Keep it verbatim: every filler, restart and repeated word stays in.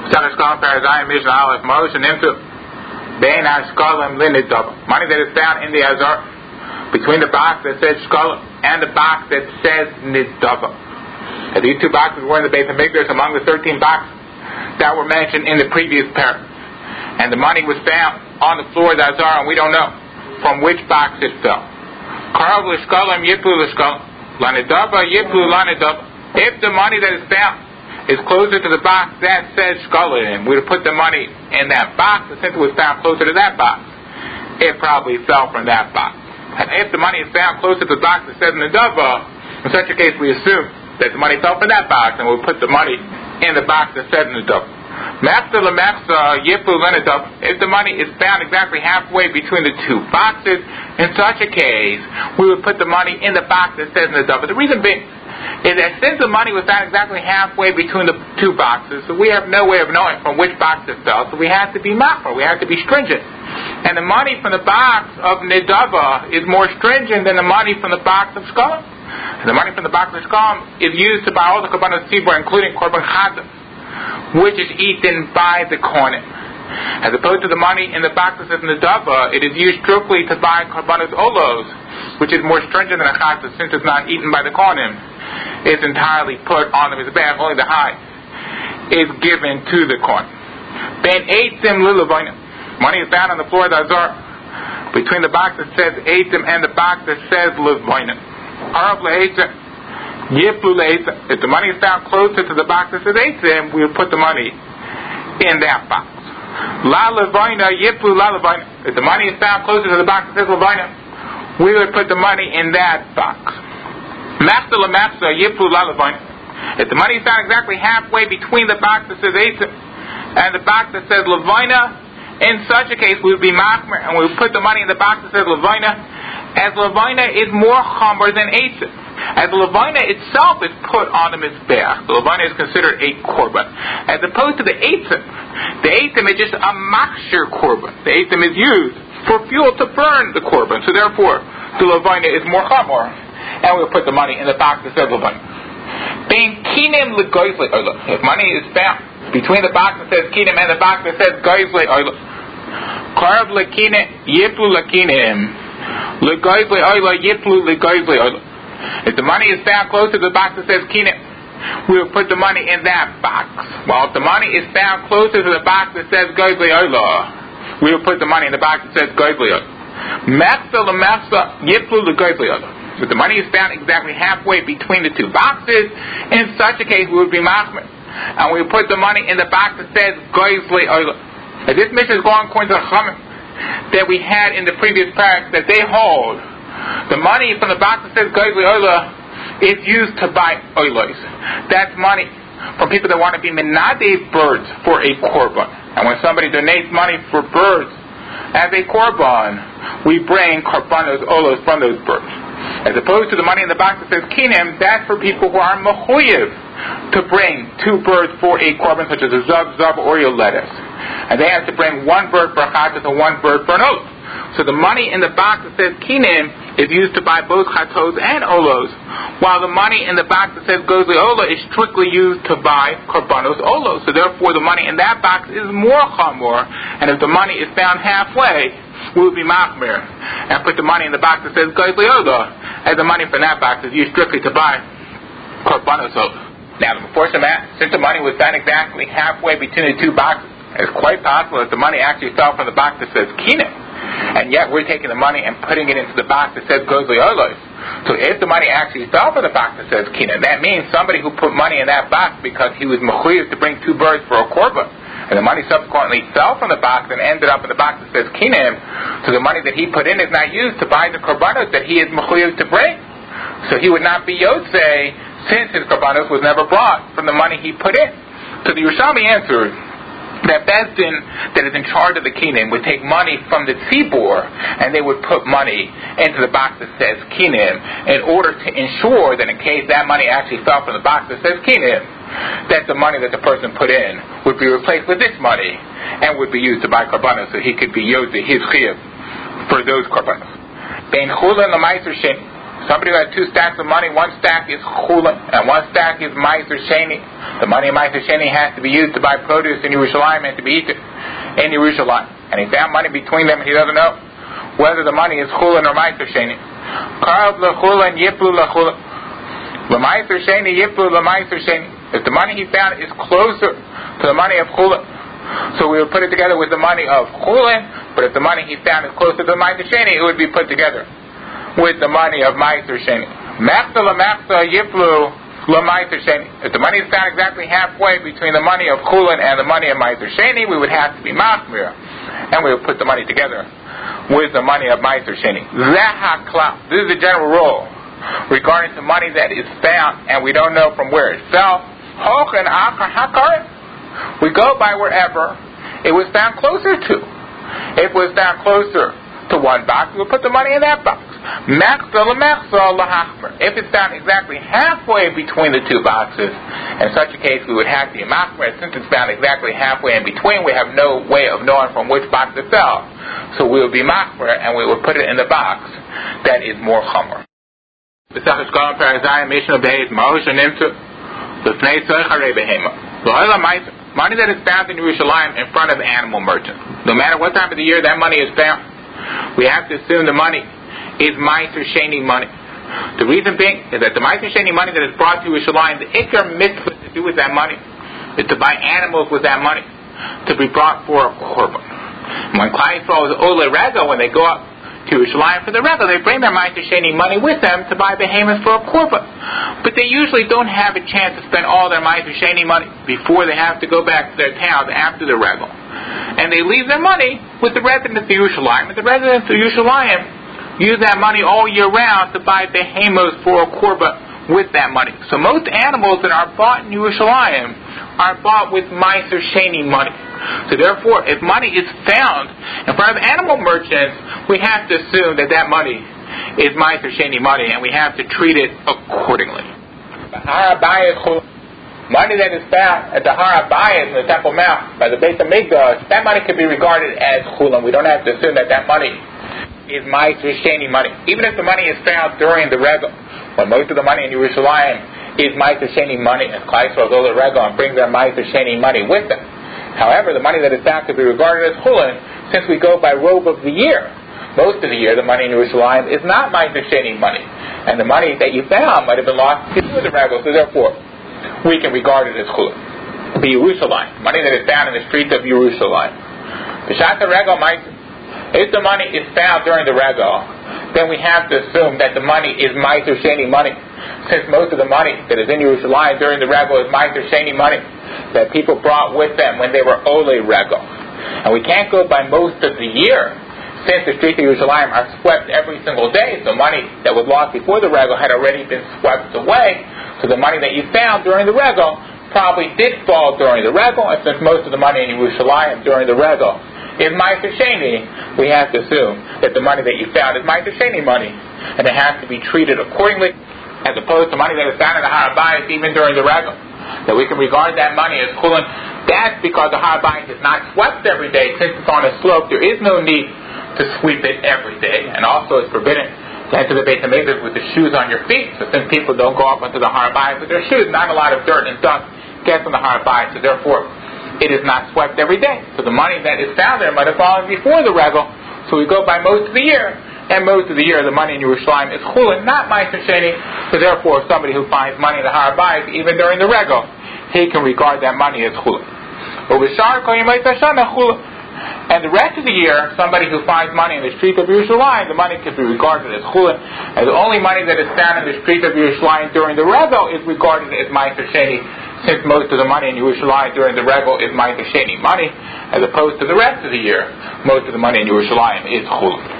Money that is found in the Azar between the box that says Shkolim and the box that says Nidava. And these two boxes were in the Beit HaMikdash among the thirteen boxes that were mentioned in the previous parak. And the money was found on the floor of the Azar, and we don't know from which box it fell. Karav l'Shkolim Yiplu l'Shkolim Lanidava Yiplu Lanidava. If the money that is found is closer to the box that says Shkolim, we would put the money in that box, and since it was found closer to that box, it probably fell from that box. And if the money is found closer to the box that says Nidava, in such a case we assume that the money fell from that box, and we'll put the money in the box that says Nidava. Mechza l'mechza Yiplu l'Nidava. If the money is found exactly halfway between the two boxes, in such a case, we would put the money in the box that says Nidava. The reason being is that since the money was found exactly halfway between the two boxes, so we have no way of knowing from which box it fell, so we have to be machmir, we have to be stringent. And the money from the box of Nidava is more stringent than the money from the box of Shkolim. And the money from the box of Shkolim is used to buy all the Korbanos Tzibur, including Korban Chatas, which is eaten by the Kohanim. As opposed to the money in the box that says Nidava, it is used strictly to buy Korbanos Olos, which is more stringent than a Chatas, since it's not eaten by the Kohanim. It's entirely put on the Mizbeach, only the high is given to the Kohen. Ben Eitzim Lilavayna. Money is found on the floor of the Azar between the box that says Eitzim and the box that says Livayna. Arav Le'eitzim Yiplu Le'eitzim. If the money is found closer to the box that says Eitzim, we will put the money in that box. La Livayna Yiplu La Livayna. If the money is found closer to the box that says Livayna, we would put the money in that box. Mechza l'mechza Yiplu La Livayna. If the money is found exactly halfway between the box that says Eitzim and the box that says Livayna, in such a case, we would be machmir, and we would put the money in the box that says Levina, as Levina is more chomer than Eitzim. As Levina itself is put on the Mizbeach, the Levina is considered a korban. As opposed to the Eitzim, the Eitzim is just a machshir korban. The Eitzim is used for fuel to burn the korban, so therefore, the Levina is more chomer, and we will put the money in the box that says Levina. If money is found between the box that says Kinim and the box that says Goizle Oila, Karab Lekine Yiplu Lekinim, Legoizle Oila Yiplu Legoizle Oila. If the money is found close to the box that says Kinim, we will put the money in that box. While if the money is found closer to the box that says Goizle Oila, we will put the money in the box that says Goizle Oila. Mechza l'mechza Yiplu Legoizle Oila. If the money is found exactly halfway between the two boxes, in such a case we would be machmir, and we put the money in the box that says Goizle Oila. And this mission is going according to the Chachamim that we had in the previous parak, that they hold the money from the box that says Goizle Oila is used to buy oilos. That's money from people that want to be menadeh birds for a korban. And when somebody donates money for birds as a korban, we bring korbanos olos from those birds. As opposed to the money in the box that says Kinim, that's for people who are mechuyev to bring two birds for a korban, such as a zav, zav, or your lettuce. And they have to bring one bird for a chatos and one bird for an olos. So the money in the box that says Kinim is used to buy both chatos and olos, while the money in the box that says Goizle Ola is strictly used to buy korbanos olos. So therefore the money in that box is more chamor, and if the money is found halfway, we will be machmir and put the money in the box that says Goizle Ola, as the money from that box is used strictly to buy korbanos olos. Now, before some since the money was found exactly halfway between the two boxes, it's quite possible that the money actually fell from the box that says Kinim, and yet we're taking the money and putting it into the box that says Goizle Olos. So if the money actually fell from the box that says Kinim, that means somebody who put money in that box because he was mechuyev to bring two birds for a korban, and the money subsequently fell from the box and ended up in the box that says Kinim, so the money that he put in is not used to buy the korbanos that he is mechuyev to bring. So he would not be yotzei, since his korbanos was never brought from the money he put in. So the Yerushalmi answered that Beis Din that is in charge of the Kinim would take money from the tzibur, and they would put money into the box that says Kinim, in order to ensure that in case that money actually fell from the box that says Kinim, that the money that the person put in would be replaced with this money and would be used to buy korbanos, so he could be yodze his chiyuv for those korbanos. Ben chulin l'maiser shen. Somebody who has two stacks of money, one stack is chulin and one stack is meiser sheni. The money of meiser sheni has to be used to buy produce in Yerushalayim and to be eaten in Yerushalayim. And he found money between them and he doesn't know whether the money is chulin or meiser sheni. Karb lechulin yiplu lechulin. L'meiser sheni yiplu l'meiser sheni. If the money he found is closer to the money of chulin, so we would put it together with the money of chulin. But if the money he found is closer to the meiser sheni, it would be put together with the money of meiser sheni. Mechza l'mechza yiplu l'meiser sheni. If the money is found exactly halfway between the money of chulin and the money of meiser sheni, we would have to be machmir, and we would put the money together with the money of meiser sheni. Zeh This is the general rule regarding the money that is found and we don't know from where it fell. Hochen achar hakar. We go by wherever it was found closer to. If it was found closer to one box, we'll put the money in that box. If it's found exactly halfway between the two boxes, in such a case we would have to be machmer. Since it's found exactly halfway in between, we have no way of knowing from which box it fell. So we would be machmer and we would put it in the box that is more chomer. Money that is found in Yerushalayim in front of animal merchants. No matter what time of the year that money is found, we have to assume the money is meiser sheni money. The reason being is that the meiser sheni money that is brought to Yerushalayim, the ikar mitzvah to do with that money is to buy animals with that money to be brought for a korban. When Klal Yisrael is ole rego, when they go up to Yerushalayim for the rego, they bring their meiser sheni money with them to buy behemoths for a korban. But they usually don't have a chance to spend all their meiser sheni money before they have to go back to their towns after the rego. And they leave their money with the residents of Yerushalayim. And the residents of Yerushalayim use that money all year round to buy behemoths for a korban with that money. So most animals that are bought in Yerushalayim are bought with meiser sheni money. So therefore, if money is found in front of animal merchants, we have to assume that that money is meiser sheni money, and we have to treat it accordingly. Money that is found at the Har HaBayis in the Temple Mount by the Beit HaMikdash, that money can be regarded as chulin. We don't have to assume that that money is meiser sheni money. Even if the money is found during the rego, when most of the money in Yerushalayim is meiser sheni money, and Klal Yisrael goes to the rego and brings their meiser sheni money with them. However, the money that is found could be regarded as chulin, since we go by robe of the year. Most of the year, the money in Yerushalayim is not meiser sheni money, and the money that you found might have been lost before the rego. So therefore, we can regard it as chulin. The Yerushalayim, money that is found in the streets of Yerushalayim. B'shat rego meiser. If the money is found during the rego, then we have to assume that the money is meiser sheni money, since most of the money that is in Yerushalayim during the rego is meiser sheni money that people brought with them when they were ole rego. And we can't go by most of the year, since the streets of Yerushalayim are swept every single day. So money that was lost before the rego had already been swept away. So the money that you found during the rego probably did fall during the rego, and since most of the money in Yerushalayim during the rego is meiser sheni, we have to assume that the money that you found is meiser sheni money, and it has to be treated accordingly, as opposed to money that is found in the Har HaBayis even during the rego, that we can regard that money as chulin. That's because the Har HaBayis is not swept every day. Since it's on a slope, there is no need to sweep it every day, and also it's forbidden to enter the Beit HaMikdash with the shoes on your feet. So since people don't go up onto the Har HaBayis with their shoes, not a lot of dirt and dust gets on the Har HaBayis, so therefore it is not swept every day. So the money that is found there might have fallen before the rego. So we go by most of the year, and most of the year the money in Yerushalayim is chulin, not meiser sheni. So therefore, somebody who finds money in the Har HaBayis even during the rego, he can regard that money as chulin. And the rest of the year, somebody who finds money in the streets of Yerushalayim, the money can be regarded as chulin. And the only money that is found in the streets of Yerushalayim during the rego is regarded as meiser sheni, since most of the money in Yerushalayim during the rego is meiser sheni money, as opposed to the rest of the year, most of the money in Yerushalayim is chulin.